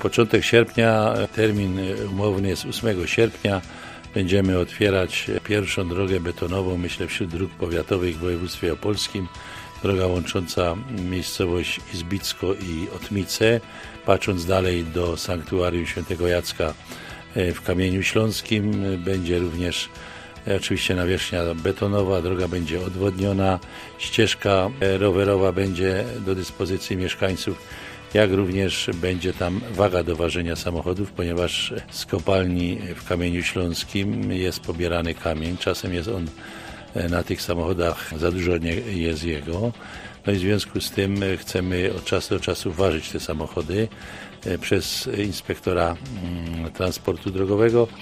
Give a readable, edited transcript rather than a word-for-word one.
Początek sierpnia, termin umowny jest 8 sierpnia. Będziemy otwierać pierwszą drogę betonową, myślę, wśród dróg powiatowych w województwie opolskim. Droga łącząca miejscowość Izbicko i Otmice, patrząc dalej do sanktuarium Świętego Jacka w Kamieniu Śląskim. Będzie również oczywiście nawierzchnia betonowa, droga będzie odwodniona, ścieżka rowerowa będzie do dyspozycji mieszkańców, jak również będzie tam waga do ważenia samochodów, ponieważ z kopalni w Kamieniu Śląskim jest pobierany kamień. Czasem jest on na tych samochodach, za dużo nie jest jego. No i w związku z tym chcemy od czasu do czasu ważyć te samochody przez inspektora transportu drogowego.